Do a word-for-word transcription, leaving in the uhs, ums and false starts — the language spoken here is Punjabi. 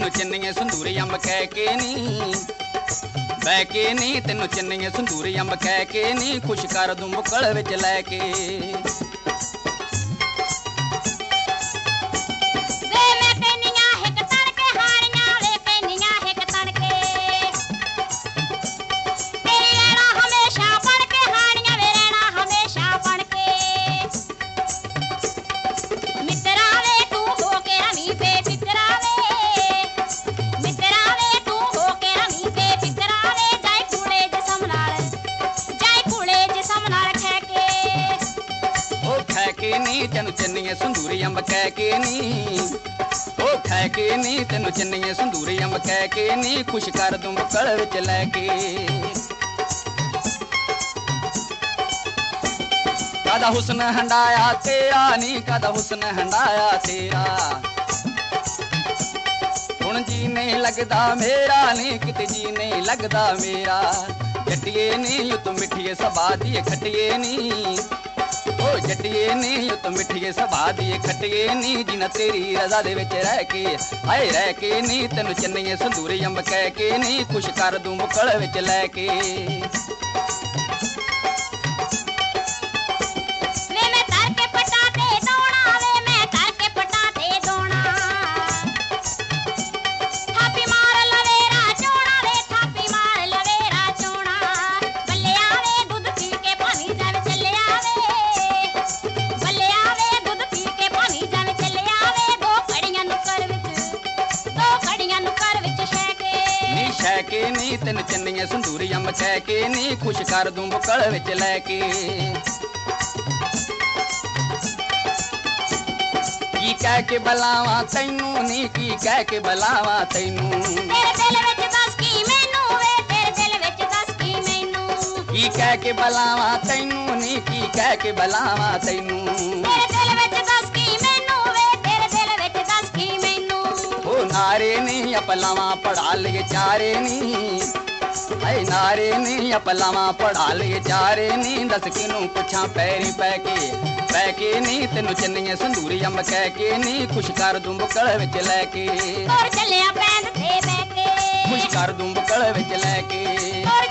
ਤੈਨੂੰ ਚੰਨੀਏ ਸੰਧੂਰੀ ਅੰਬ ਕਹਿ ਕੇ ਨੀ ਬਹਿ ਕੇ ਨੀ ਤੈਨੂੰ ਚੰਨੀਏ ਸੰਧੂਰੀ ਅੰਬ ਕਹਿ ਕੇ ਨੀ ਖੁਸ਼ ਕਰ ਦੂੰ ਬੁੱਕਲ ਵਿੱਚ ਲੈ ਕੇ ਤੈਨੂੰ ਚੰਨੀਏ ਸੰਧੂਰੀ ਅੰਬ ਕਹਿ ਕੇ ਨੀ ਉਹ ਖੈ ਕੇ ਨੀ ਤੈਨੂੰ ਚੰਨੀਏ ਸੰਧੂਰੀ ਅੰਬ ਕਹਿ ਕੇ ਨੀ ਖੁਸ਼ ਕਰ ਦੂੰ ਬੁੱਕਲ ਵਿੱਚ ਲੈ ਕੇ ਕਾਦਾ ਹੁਸਨ ਹੰਡਾਇਆ ਤੇਰਾ ਨੀ ਕਾਦਾ ਹੁਸਨ ਹੰਡਾਇਆ ਤੇਰਾ ਹੁਣ ਜੀ ਨਹੀਂ ਲੱਗਦਾ ਮੇਰਾ ਨੀ ਕਿਤੇ ਜੀ ਨਹੀਂ ਲੱਗਦਾ ਮੇਰਾ ਜੱਟੀਏ ਨੀ ਤੂੰ ਮਿੱਠੀਏ ਸਭਾ ਦੀ ਖੱਟੀਏ ਨੀ ਓ ਜੱਟੀਏ ਨੀ ਤੂੰ ਮਿੱਠੀਏ ਸਭਾ ਦੀ ਖੱਟੀਏ ਨੀ ਜਿਨਾ ਤੇਰੀ ਰਜ਼ਾ ਦੇ ਵਿੱਚ ਰਹਿ ਕੇ ਆਏ ਰਹਿ ਕੇ ਨੀ ਤੈਨੂੰ ਚੰਨੀਏ ਸੰਧੂਰੀ ਅੰਬ ਕਹਿ ਕੇ ਨੀ ਖੁਸ਼ ਕਰ ਦੂੰ ਬੁੱਕਲ ਵਿੱਚ ਲੈ ਕੇ ਕੇ ਨੀ ਤੈਨੂੰ ਚੰਨੀਏ ਸੰਧੂਰੀ ਅੰਬ ਕਹਿ ਕੇ ਨੀ ਖੁਸ਼ ਕਰ ਦੂੰ ਬੁੱਕਲ ਵਿੱਚ ਲੈ ਕੇ ਕੀ ਕਹਿ ਕੇ ਬੁਲਾਵਾਂ ਤੈਨੂੰ ਨੀ ਕੀ ਕਹਿ ਕੇ ਬੁਲਾਵਾਂ ਤੈਨੂੰ ਤੇਰੇ ਦਿਲ ਵਿੱਚ ਦੱਸ ਕੀ ਮੈਨੂੰ ਵੇ ਤੇਰੇ ਦਿਲ ਵਿੱਚ ਦੱਸ ਕੀ ਮੈਨੂੰ ਕੀ ਕਹਿ ਕੇ ਬੁਲਾਵਾਂ ਤੈਨੂੰ ਨੀ ਕੀ ਕਹਿ ਕੇ ਬੁਲਾਵਾਂ ਤੈਨੂੰ ਤੇਰੇ ਦਿਲ ਵਿੱਚ ਦੱਸ ਕੀ ਮੈਨੂੰ ਵੇ ਤੇਰੇ ਦਿਲ ਵਿੱਚ ਦੱਸ ਕੀ ਮੈਨੂੰ ਉਹ ਨਾਰੇ ਨੀ ਅਪਲਾਵਾਂ ਪੜਾ ਲਈਏ ਚਾਰੇ ਨੀ ਆਏ ਨਾਰੇ ਨੀ ਅਪਲਾਵਾਂ ਪੜਾ ਲਈਏ ਚਾਰੇ ਨੀ ਦੱਸ ਕਿਨੂੰ ਪੁੱਛਾਂ ਪੈਰੀ ਪੈ ਕੇ ਪੈ ਕੇ ਨੀ ਤੈਨੂੰ ਚੰਨੀਏ ਸੰਧੂਰੀ ਅੰਬ ਕਹਿ ਕੇ ਨੀ ਖੁਸ਼ ਕਰ ਦੂੰ ਬੁੱਕਲ ਵਿੱਚ ਲੈ ਕੇ ਹੋਰ ਚੱਲਿਆ ਪੈਂਦ ਤੇ ਬਹਿ ਕੇ ਖੁਸ਼ ਕਰ ਦੂੰ ਬੁੱਕਲ ਵਿੱਚ ਲੈ ਕੇ